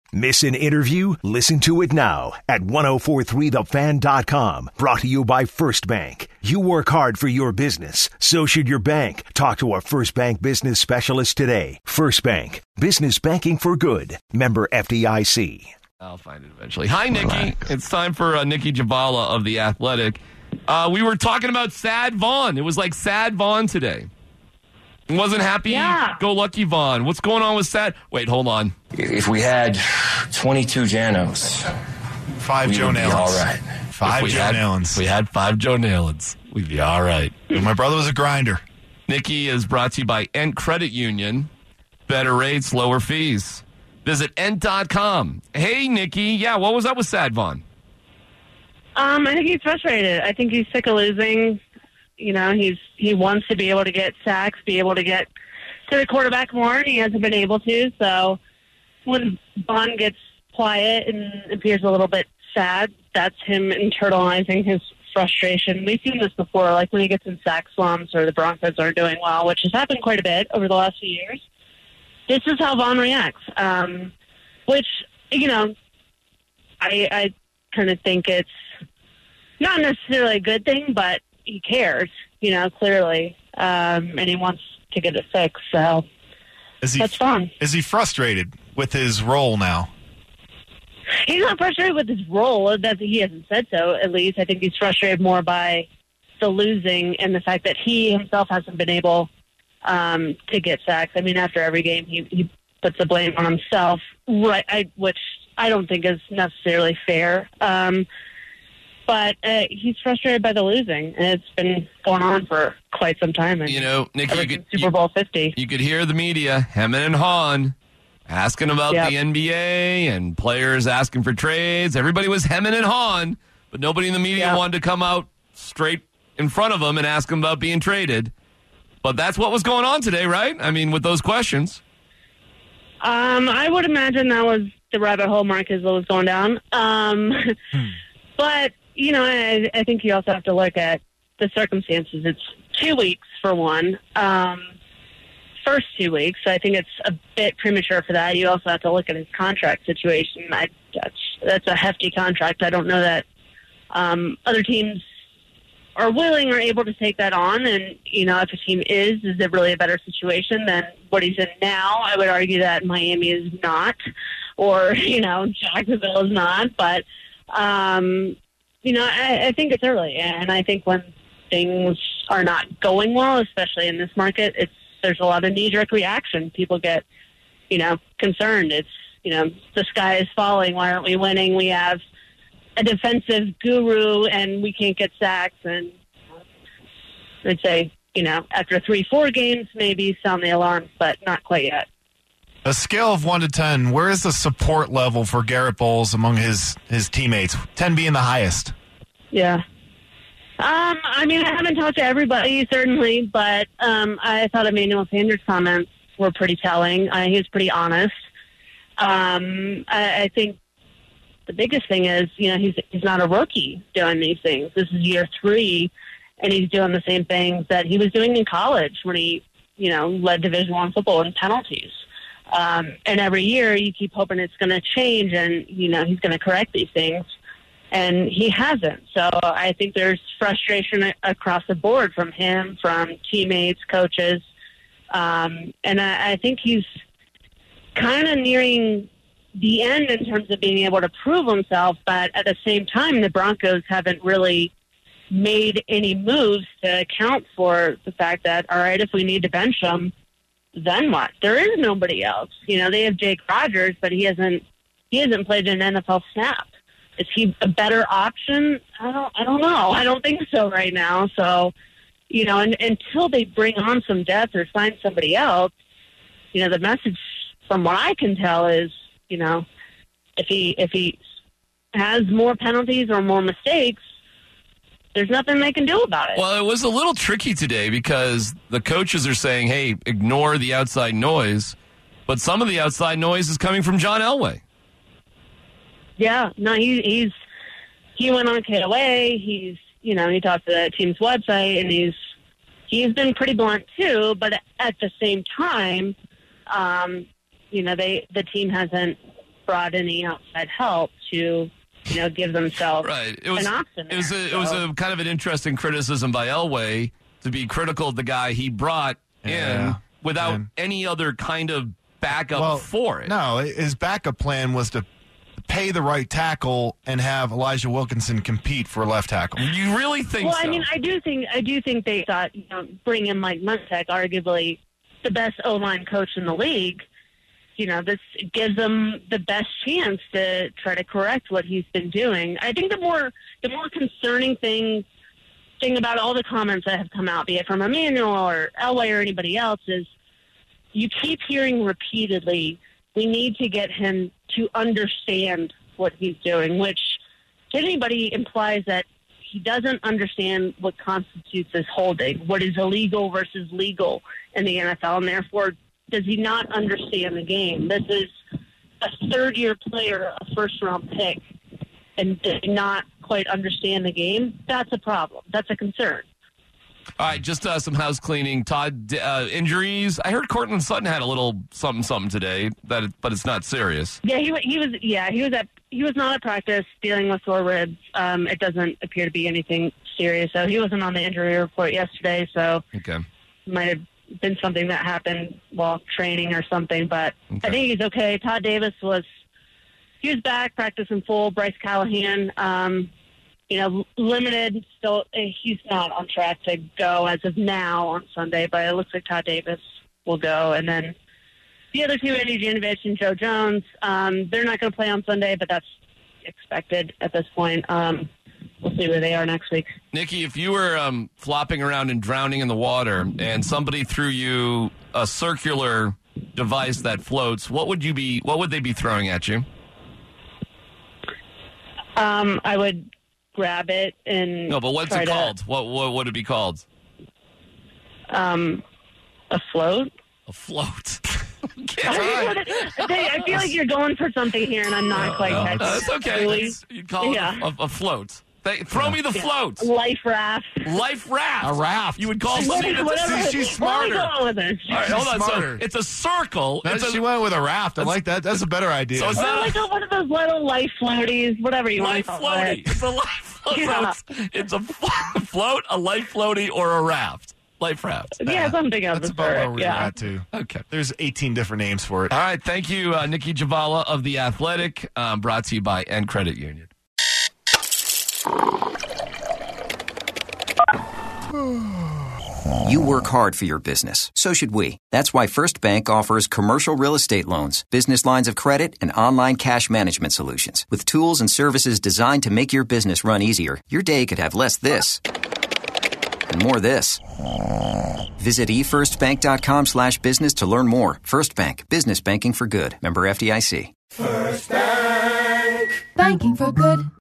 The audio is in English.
Miss an interview? Listen to it now at 1043thefan.com. Brought to you by First Bank. You work hard for your business. So should your bank. Talk to a First Bank business specialist today. First Bank. Business banking for good. Member FDIC. I'll find it eventually. Hi, Nikki. It's time for Nikki Jhabvala of The Athletic. We were talking about Sad Vaughn. It was like Sad Vaughn today. It wasn't happy go lucky Vaughn. What's going on with Sad? Wait, hold on. If we had 22 Janos, 5 Joe Nalens. All right. 5 Joe Nalens. If we had 5 Joe Nalens, we'd be all right. My brother was a grinder. Nikki is brought to you by Ent Credit Union. Better rates, lower fees. Visit Ent.com. Hey, Nikki. Yeah, what was up with Sad Vaughn? I think he's frustrated. I think he's sick of losing. You know, he wants to be able to get sacks, be able to get to the quarterback more, and he hasn't been able to. So when Vaughn gets quiet and appears a little bit sad, that's him internalizing his frustration. We've seen this before, like when he gets in sack slumps or the Broncos aren't doing well, which has happened quite a bit over the last few years. This is how Vaughn reacts, which, you know, I kind of think it's not necessarily a good thing, but he cares, you know, clearly, and he wants to get it fixed, so that's fun. Is he frustrated with his role now? He's not frustrated with his role. He hasn't said so, at least. I think he's frustrated more by the losing and the fact that he himself hasn't been able to get sacks. I mean, after every game, he puts the blame on himself, right? Which I don't think is necessarily fair. But he's frustrated by the losing, and it's been going on for quite some time. You know, Nikki, Super Bowl 50. You could hear the media hemming and hawing, asking about the NBA and players asking for trades. Everybody was hemming and hawing, but nobody in the media wanted to come out straight in front of them and ask them about being traded. But that's what was going on today, right? I mean, with those questions. I would imagine that was the rabbit hole Marcus was going down. But, you know, I think you also have to look at the circumstances. It's 2 weeks for one. First 2 weeks. So I think it's a bit premature for that. You also have to look at his contract situation. That's a hefty contract. I don't know that other teams are willing or able to take that on. And, you know, if a team is it really a better situation than what he's in now? I would argue that Miami is not, or, you know, Jacksonville is not. But, you know, I think it's early. And I think when things are not going well, especially in this market, there's a lot of knee-jerk reaction. People get, you know, concerned. It's, you know, the sky is falling. Why aren't we winning? We have a defensive guru and we can't get sacks. And I'd say, you know, after 3-4 games, maybe sound the alarm, but not quite yet. A scale of 1 to 10, where is the support level for Garrett Bowles among his teammates? 10 being the highest. Yeah. I mean, I haven't talked to everybody, certainly, but I thought Emmanuel Sanders' comments were pretty telling. He was pretty honest. I think the biggest thing is, you know, he's not a rookie doing these things. This is year 3, and he's doing the same things that he was doing in college when he, you know, led Division I football in penalties. And every year you keep hoping it's going to change and, you know, he's going to correct these things. And he hasn't. So I think there's frustration across the board from him, from teammates, coaches. And I think he's kind of nearing the end in terms of being able to prove himself. But at the same time, the Broncos haven't really made any moves to account for the fact that, all right, if we need to bench him, then what? There is nobody else. You know, they have Jake Rodgers, but he hasn't played an NFL snap. Is he a better option? I don't know. I don't think so right now. So, you know, until they bring on some depth or sign somebody else, you know, the message from what I can tell is, you know, if he has more penalties or more mistakes, there's nothing they can do about it. Well, it was a little tricky today because the coaches are saying, hey, ignore the outside noise, but some of the outside noise is coming from John Elway. Yeah, no, he went on KOA. He's, you know, he talked to the team's website, and he's been pretty blunt too. But at the same time, you know, the team hasn't brought any outside help to, give themselves an option. It was a kind of an interesting criticism by Elway to be critical of the guy he brought in without any other kind of backup for it. No, his backup plan was to pay the right tackle and have Elijah Wilkinson compete for left tackle. You really think so? Well, I mean, I do think they thought, bring in Mike Munchak, arguably the best O-line coach in the league. This gives them the best chance to try to correct what he's been doing. I think the more concerning thing about all the comments that have come out, be it from Emmanuel or Elway or anybody else, is you keep hearing repeatedly, we need to get him to understand what he's doing, which to anybody implies that he doesn't understand what constitutes as holding, what is illegal versus legal in the NFL, and therefore does he not understand the game. This is a third-year player, a first-round pick, and does not quite understand the game. That's a problem. That's a concern. All right, just some house cleaning. Todd, injuries. I heard Cortland Sutton had a little something today, but it's not serious. Yeah, he was not at practice dealing with sore ribs. It doesn't appear to be anything serious. So he wasn't on the injury report yesterday. So it might have been something that happened while training or something. But I think he's okay. Todd Davis was back, practicing full. Bryce Callahan. Limited still. He's not on track to go as of now on Sunday, but it looks like Todd Davis will go. And then the other two, Andy Janovich and Joe Jones, they're not going to play on Sunday, but that's expected at this point. We'll see where they are next week. Nikki, if you were flopping around and drowning in the water and somebody threw you a circular device that floats, what would they be throwing at you? I would grab it and no, but what's it called? What would it be called? A float. A float. I feel like you're going for something here, and I'm not quite catching. That's okay. You'd call it a float. Throw me the float. Life raft. Life raft. A raft. You would call she's smarter. All right, hold on. So it's a circle. She went with a raft. I like that. That's a better idea. So it's not like one of those little life floaties, whatever you want to call it. It's a life floaty. Yeah. So it's a float, a life floaty, or a raft. Life raft. Yeah, something else. That's about where we're at, too. Okay. There's 18 different names for it. All right. Thank you, Nikki Javala of The Athletic, brought to you by End Credit Union. You work hard for your business. So should we. That's why First Bank offers commercial real estate loans, business lines of credit, and online cash management solutions. With tools and services designed to make your business run easier, your day could have less this and more this. Visit efirstbank.com/business to learn more. First Bank. Business banking for good. Member FDIC. First Bank. Banking for good.